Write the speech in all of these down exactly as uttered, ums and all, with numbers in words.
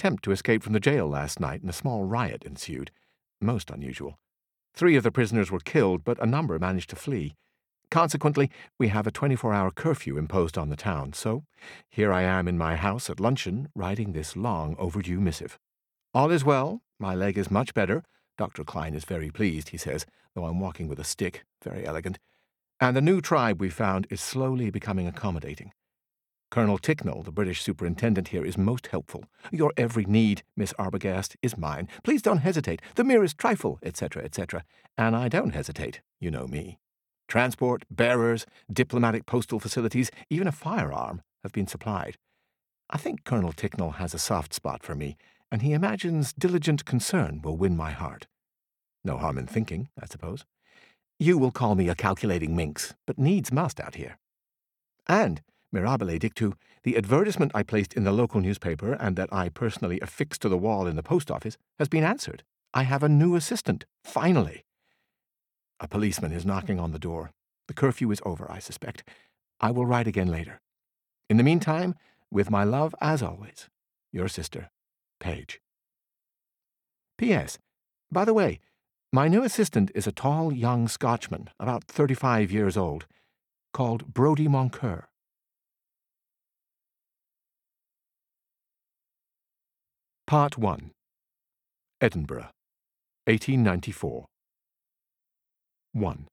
attempt to escape from the jail last night and a small riot ensued. Most unusual. Three of the prisoners were killed, but a number managed to flee. Consequently, we have a twenty-four hour curfew imposed on the town, so here I am in my house at luncheon, writing this long overdue missive. All is well. My leg is much better. Doctor Klein is very pleased, he says, though I'm walking with a stick, very elegant. And the new tribe we found is slowly becoming accommodating. Colonel Ticknell, the British superintendent here, is most helpful. Your every need, Miss Arbogast, is mine. Please don't hesitate. The merest trifle, et cetera, et cetera. And I don't hesitate. You know me. Transport, bearers, diplomatic postal facilities, even a firearm have been supplied. I think Colonel Ticknell has a soft spot for me, and he imagines diligent concern will win my heart. No harm in thinking, I suppose. You will call me a calculating minx, but needs must out here. And, mirabile dictu, the advertisement I placed in the local newspaper and that I personally affixed to the wall in the post office has been answered. I have a new assistant, finally. A policeman is knocking on the door. The curfew is over, I suspect. I will write again later. In the meantime, with my love, as always, your sister, Paige. P S. By the way, my new assistant is a tall young Scotchman, about thirty-five years old, called Brodie Moncur. Part one. Edinburgh, eighteen ninety-four. one.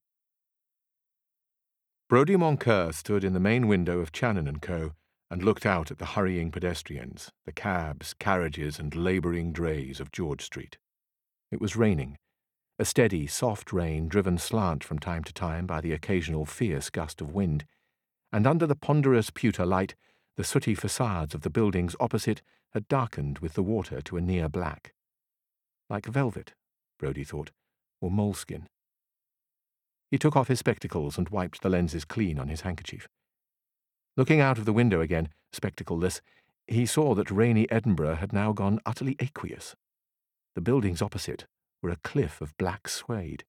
Brodie Moncur stood in the main window of Channon and Co. and looked out at the hurrying pedestrians, the cabs, carriages, and labouring drays of George Street. It was raining, a steady, soft rain driven slant from time to time by the occasional fierce gust of wind, and under the ponderous pewter light, the sooty facades of the buildings opposite had darkened with the water to a near black. Like velvet, Brodie thought, or moleskin. He took off his spectacles and wiped the lenses clean on his handkerchief. Looking out of the window again, spectacleless, he saw that rainy Edinburgh had now gone utterly aqueous. The buildings opposite were a cliff of black suede.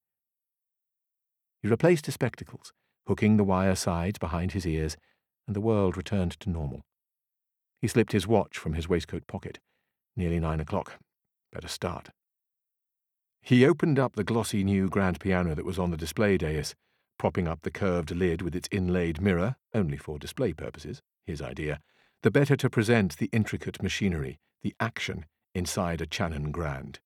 He replaced his spectacles, hooking the wire sides behind his ears, and the world returned to normal. He slipped his watch from his waistcoat pocket. Nearly nine o'clock. Better start. He opened up the glossy new grand piano that was on the display dais, propping up the curved lid with its inlaid mirror, only for display purposes, his idea, the better to present the intricate machinery, the action, inside a Channon Grand.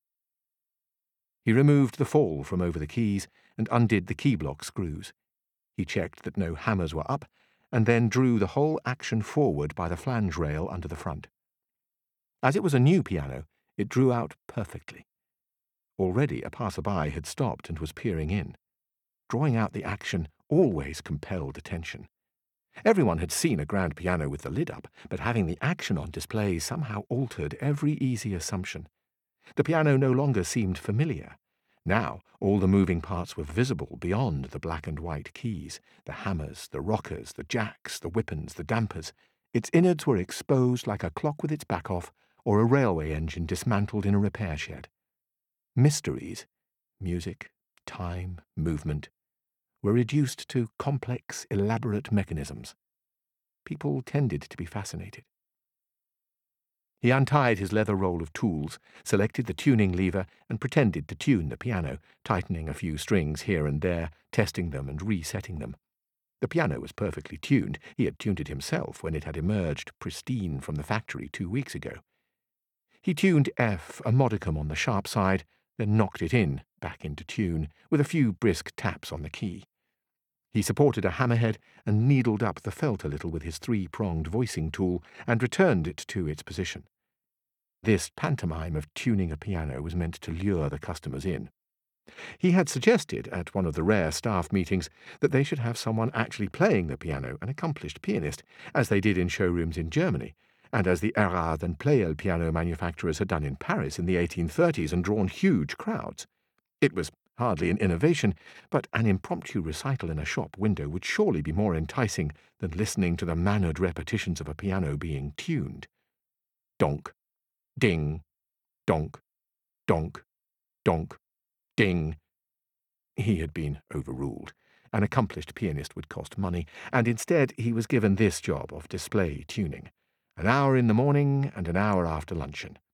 He removed the fall from over the keys and undid the key block screws. He checked that no hammers were up, and then drew the whole action forward by the flange rail under the front. As it was a new piano, it drew out perfectly. Already a passer-by had stopped and was peering in. Drawing out the action always compelled attention. Everyone had seen a grand piano with the lid up, but having the action on display somehow altered every easy assumption. The piano no longer seemed familiar. Now all the moving parts were visible beyond the black and white keys, the hammers, the rockers, the jacks, the whippons, the dampers. Its innards were exposed like a clock with its back off, or a railway engine dismantled in a repair shed. Mysteries, music, time, movement, were reduced to complex, elaborate mechanisms. People tended to be fascinated. He untied his leather roll of tools, selected the tuning lever, and pretended to tune the piano, tightening a few strings here and there, testing them and resetting them. The piano was perfectly tuned. He had tuned it himself when it had emerged pristine from the factory two weeks ago. He tuned F a modicum on the sharp side, then knocked it in, back into tune, with a few brisk taps on the key. He supported a hammerhead and needled up the felt a little with his three-pronged voicing tool and returned it to its position. This pantomime of tuning a piano was meant to lure the customers in. He had suggested, at one of the rare staff meetings, that they should have someone actually playing the piano, an accomplished pianist, as they did in showrooms in Germany, and as the Erard and Pleyel piano manufacturers had done in Paris in the eighteen thirties and drawn huge crowds. It was hardly an innovation, but an impromptu recital in a shop window would surely be more enticing than listening to the mannered repetitions of a piano being tuned. Donk, ding, donk, donk, donk, ding. He had been overruled. An accomplished pianist would cost money, and instead he was given this job of display tuning. An hour in the morning and an hour after luncheon.